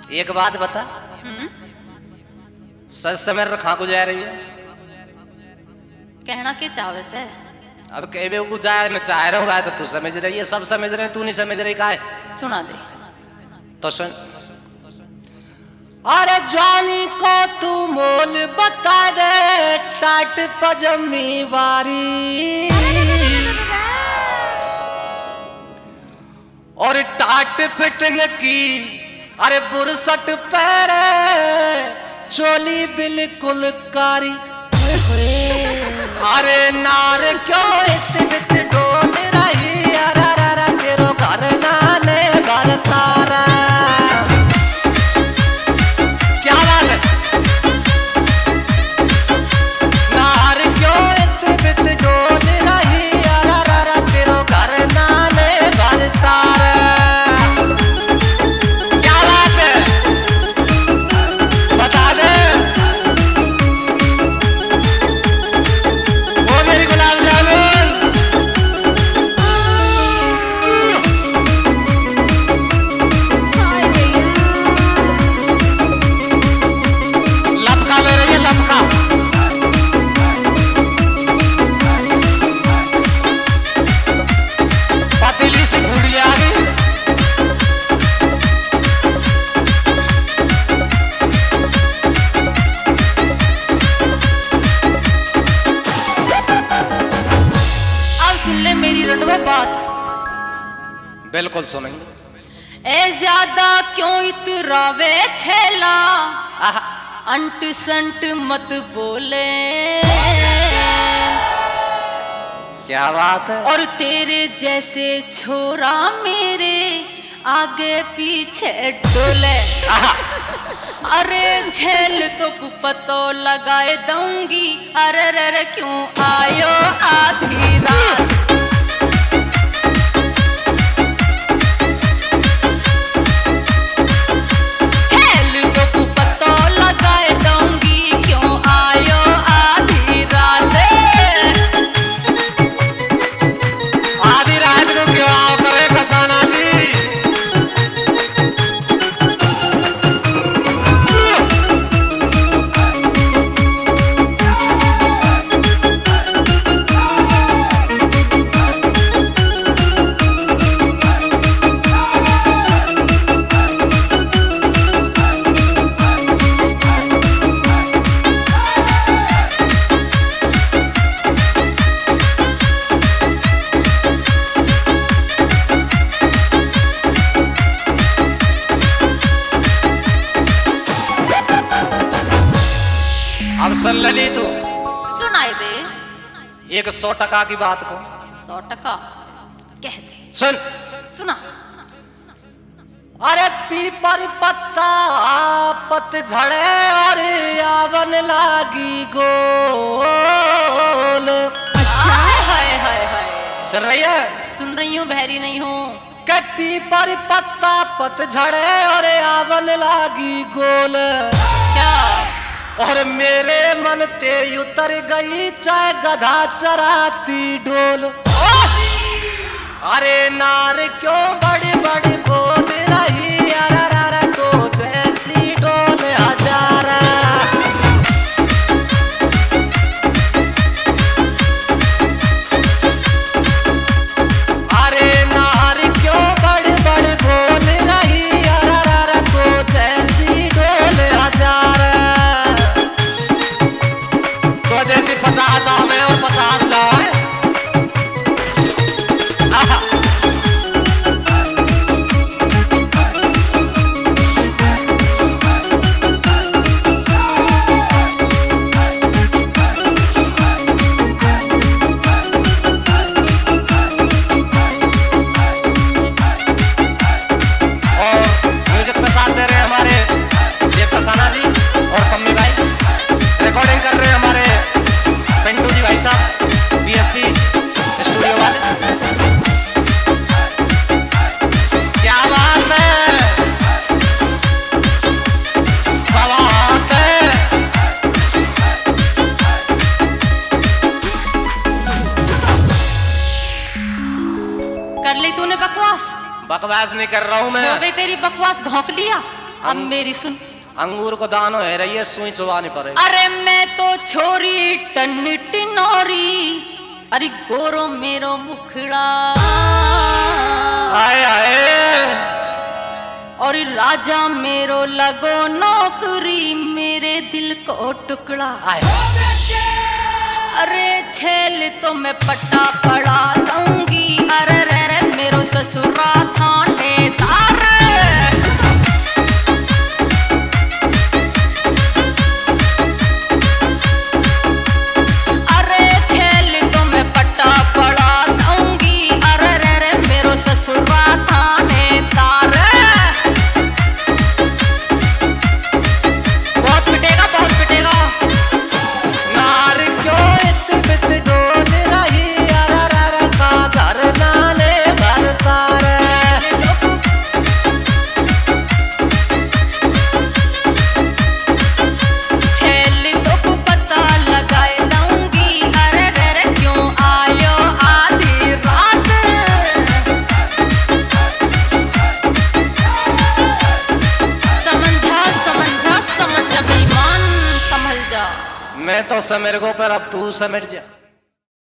एक बात बता, सच समय रखा को जा रही है? कहना के चावे से अब कहे को जाए मैं चाह रहा हूँ तो तू समझ रही है, सब समझ रहे हैं, तू नहीं समझ रही का है? सुना दे तो सुन। अरे जानी को तू मोल बता दे, टाट पजमी वारी और टाट फिटिंग की, अरे बुरसट पैरे चोली बिल्कुल कारी। अरे नार क्यों इतनी डोल रही, अरे तेरो घर नाले घर तारा। क्या बात है? नार क्यों इतनी डोल रही, अरे तेरो घर नाले घर तारा। क्या बात है? बता दे। वो मेरी गुलाब जामुन। लपका ले रही है, लपका। पतीली से घूड़ी आ गई। अब सुन ले मेरी रंडवा बात। बिल्कुल सुनेंगे। ए ज्यादा क्यों इतरावे छेला, आहा, अंट संट मत बोले। क्या बात है? और तेरे जैसे छोरा मेरे आगे पीछे डोले। आहा, अरे झेल तो पतो लगाए दूंगी, अरे रे क्यों आयो आधी रात। झेल तो पतो लगाए दूंगी, क्यों आयो आधी रात। आधी रात को क्यों आओ करे खसाना जी? अब सुन ले तू सुनाई दे 100% की बात को। 100% कह दे। सुन। सुना। अरे पीपर पत्ता पतझड़े और यावन लागी गोल। हाय हाय हाय हाय। सुन रही है? सुन रही हूँ, बहरी नहीं हूँ। के पीपर पत्ता पतझड़े और यावन लागी गोल। क्या? और मेरे मन ते उतर गई चाहे गधा चराती डोल। अरे नार क्यों बड़ी बड़ी बोल रही, अरे तो जैसी डोल हजारा। अरे नार क्यों बड़ी बड़ी बोल रही, अरे तो जैसी डोल हजारा। तो जैसी 50 आवे और 50 जाए। आहा, कर ली तूने बकवास? बकवास नहीं कर रहा हूँ मैं। हो गई तेरी बकवास, भौंक लिया। अब मेरी सुन। अंगूर को दानो है रही है, सुई चुबानी पड़े। अरे मैं तो छोरी टन्नी टिनोरी, अरे गोरो मेरो मुखड़ा, आए आए और राजा मेरो लगो नौकरी, मेरे दिल को टुकड़ा। आए अरे छेल तो मैं पट्टा पड़ा दूंगी, अरे रे रे मेरो ससुरा थानेदार। अरे छेल तो मैं पट्टा पड़ा दूंगी, अरे रे रे मेरो ससुरा थानेदार। बहुत पिटेगा, बहुत पिटेगा। नार क्यों इस बित डोल रही, अरा रा का घर नाले भरता रे। छेली तो को पता लगाए दूंगी, अरे रे रे क्यों आयो आधी रात। समझा समझा समझ बेईमान, समझ जा। मैं तो समेर को पर अब तू समेट जा।